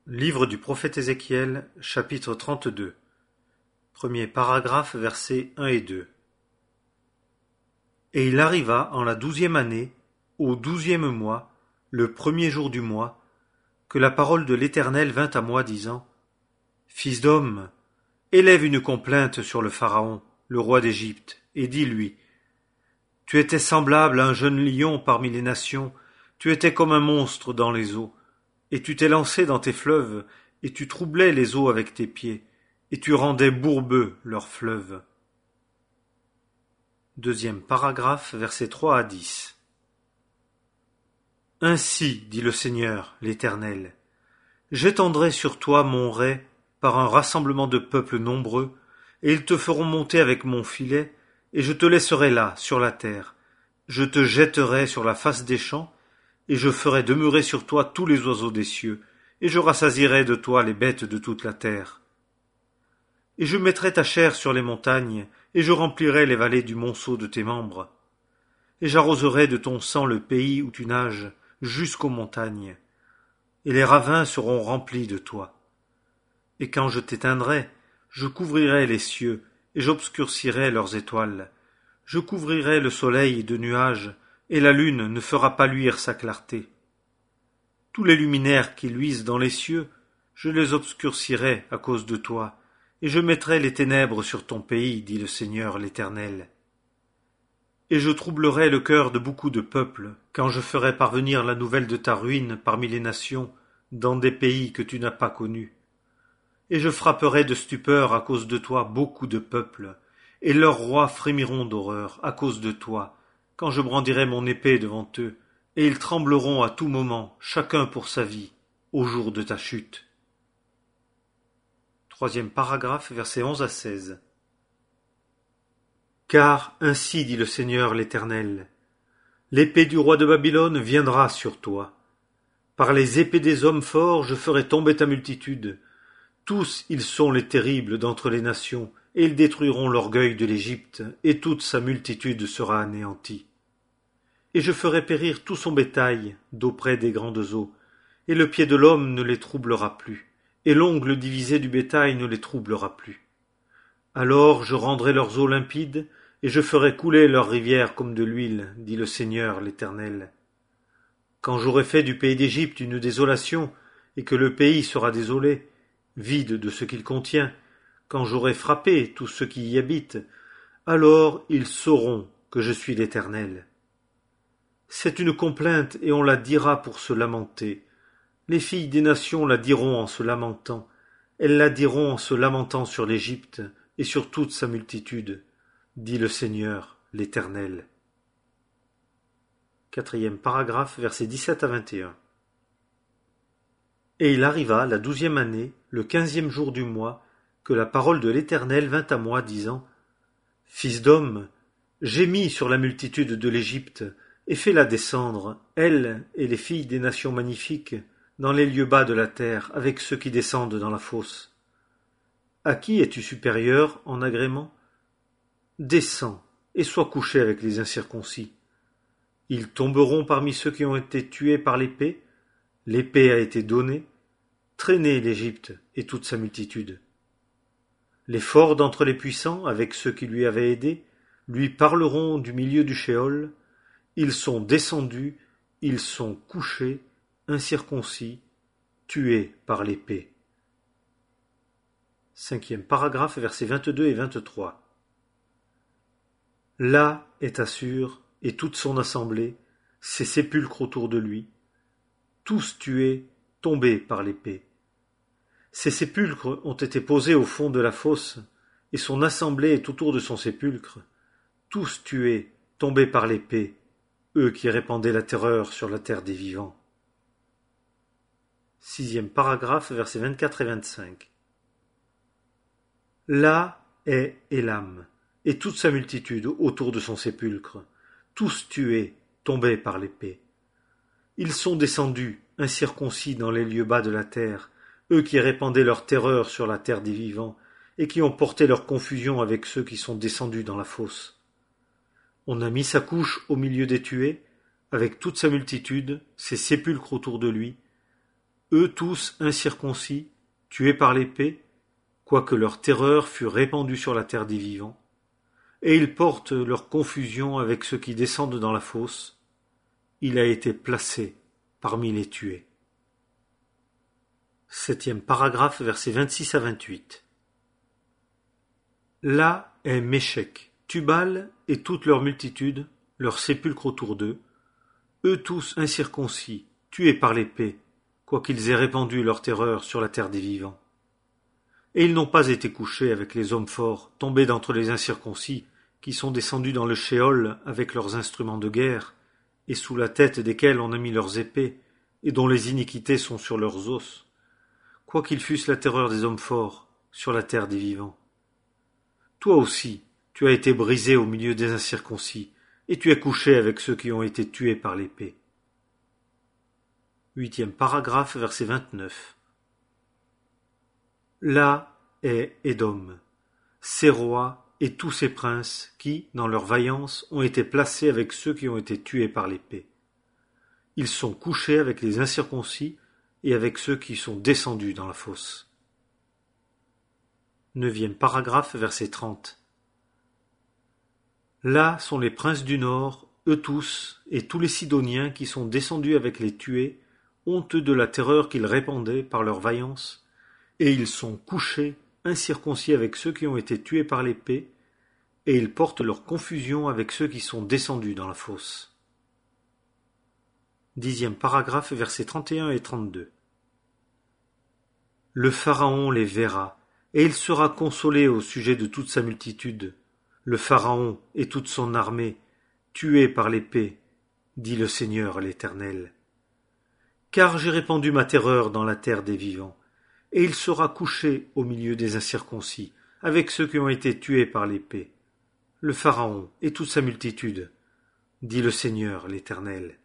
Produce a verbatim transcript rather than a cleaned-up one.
Livre du prophète Ézéchiel, chapitre trente-deux. Premier paragraphe, versets un et deux. Et il arriva en la douzième année, au douzième mois, le premier jour du mois, que la parole de l'Éternel vint à moi, disant: Fils d'homme, élève une complainte sur le Pharaon, le roi d'Égypte, et dis-lui: Tu étais semblable à un jeune lion parmi les nations, tu étais comme un monstre dans les eaux. Et tu t'es lancé dans tes fleuves, et tu troublais les eaux avec tes pieds, et tu rendais bourbeux leurs fleuves. Deuxième paragraphe, versets trois à dix. Ainsi, dit le Seigneur, l'Éternel, j'étendrai sur toi mon rai par un rassemblement de peuples nombreux, et ils te feront monter avec mon filet, et je te laisserai là, sur la terre. Je te jetterai sur la face des champs, et je ferai demeurer sur toi tous les oiseaux des cieux, et je rassasierai de toi les bêtes de toute la terre. Et je mettrai ta chair sur les montagnes, et je remplirai les vallées du monceau de tes membres. Et j'arroserai de ton sang le pays où tu nages, jusqu'aux montagnes, et les ravins seront remplis de toi. Et quand je t'éteindrai, je couvrirai les cieux, et j'obscurcirai leurs étoiles. Je couvrirai le soleil de nuages, et la lune ne fera pas luire sa clarté. Tous les luminaires qui luisent dans les cieux, je les obscurcirai à cause de toi, et je mettrai les ténèbres sur ton pays, dit le Seigneur l'Éternel. Et je troublerai le cœur de beaucoup de peuples, quand je ferai parvenir la nouvelle de ta ruine parmi les nations, dans des pays que tu n'as pas connus. Et je frapperai de stupeur à cause de toi beaucoup de peuples, et leurs rois frémiront d'horreur à cause de toi, quand je brandirai mon épée devant eux, et ils trembleront à tout moment, chacun pour sa vie, au jour de ta chute. Troisième paragraphe, versets onze à seize. Car ainsi dit le Seigneur l'Éternel, l'épée du roi de Babylone viendra sur toi. Par les épées des hommes forts je ferai tomber ta multitude. Tous ils sont les terribles d'entre les nations, et ils détruiront l'orgueil de l'Égypte, et toute sa multitude sera anéantie. Et je ferai périr tout son bétail d'auprès des grandes eaux, et le pied de l'homme ne les troublera plus, et l'ongle divisé du bétail ne les troublera plus. Alors je rendrai leurs eaux limpides, et je ferai couler leurs rivières comme de l'huile, dit le Seigneur l'Éternel. Quand j'aurai fait du pays d'Égypte une désolation, et que le pays sera désolé, vide de ce qu'il contient, quand j'aurai frappé tous ceux qui y habitent, alors ils sauront que je suis l'Éternel. C'est une complainte, et on la dira pour se lamenter. Les filles des nations la diront en se lamentant. Elles la diront en se lamentant sur l'Égypte et sur toute sa multitude, dit le Seigneur, l'Éternel. Quatrième paragraphe, versets dix-sept à vingt et un. Et il arriva, la douzième année, le quinzième jour du mois, que la parole de l'Éternel vint à moi, disant: Fils d'homme, gémis sur la multitude de l'Égypte, et fais-la descendre, elle et les filles des nations magnifiques, dans les lieux bas de la terre, avec ceux qui descendent dans la fosse. À qui es-tu supérieur en agrément? Descends, et sois couché avec les incirconcis. Ils tomberont parmi ceux qui ont été tués par l'épée, l'épée a été donnée, traînez l'Égypte et toute sa multitude. Les forts d'entre les puissants, avec ceux qui lui avaient aidé, lui parleront du milieu du Shéol. Ils sont descendus, ils sont couchés, incirconcis, tués par l'épée. Cinquième paragraphe, versets vingt-deux et vingt-trois. Là est Assur et toute son assemblée, ses sépulcres autour de lui, tous tués, tombés par l'épée. Ses sépulcres ont été posés au fond de la fosse, et son assemblée est autour de son sépulcre, tous tués, tombés par l'épée, eux qui répandaient la terreur sur la terre des vivants. Sixième paragraphe, versets vingt-quatre et vingt-cinq. Là est Élam, et toute sa multitude autour de son sépulcre, tous tués, tombés par l'épée. Ils sont descendus, incirconcis dans les lieux bas de la terre, eux qui répandaient leur terreur sur la terre des vivants, et qui ont porté leur confusion avec ceux qui sont descendus dans la fosse. On a mis sa couche au milieu des tués, avec toute sa multitude, ses sépulcres autour de lui. eux tous incirconcis, tués par l'épée, quoique leur terreur fût répandue sur la terre des vivants, et ils portent leur confusion avec ceux qui descendent dans la fosse. Il a été placé parmi les tués. Septième paragraphe, versets vingt-six à vingt-huit. Là est Méchec, Tubal et toute leur multitude, leur sépulcre autour d'eux, eux tous incirconcis, tués par l'épée, quoiqu'ils aient répandu leur terreur sur la terre des vivants. Et ils n'ont pas été couchés avec les hommes forts, tombés d'entre les incirconcis, qui sont descendus dans le shéol avec leurs instruments de guerre, et sous la tête desquels on a mis leurs épées, et dont les iniquités sont sur leurs os, quoiqu'ils fussent la terreur des hommes forts sur la terre des vivants. Toi aussi, tu as été brisé au milieu des incirconcis, et tu es couché avec ceux qui ont été tués par l'épée. Huitième paragraphe, verset vingt-neuf. Là est Édom, ses rois et tous ses princes qui, dans leur vaillance, ont été placés avec ceux qui ont été tués par l'épée. Ils sont couchés avec les incirconcis et avec ceux qui sont descendus dans la fosse. Neuvième paragraphe, verset trente. Là sont les princes du Nord, eux tous, et tous les Sidoniens qui sont descendus avec les tués, honteux de la terreur qu'ils répandaient par leur vaillance, et ils sont couchés, incirconcis avec ceux qui ont été tués par l'épée, et ils portent leur confusion avec ceux qui sont descendus dans la fosse. Dixième paragraphe, versets trente et un et trente-deux. Le Pharaon les verra, et il sera consolé au sujet de toute sa multitude. Le Pharaon et toute son armée, tués par l'épée, dit le Seigneur l'Éternel. Car j'ai répandu ma terreur dans la terre des vivants, et il sera couché au milieu des incirconcis, avec ceux qui ont été tués par l'épée. Le Pharaon et toute sa multitude, dit le Seigneur l'Éternel.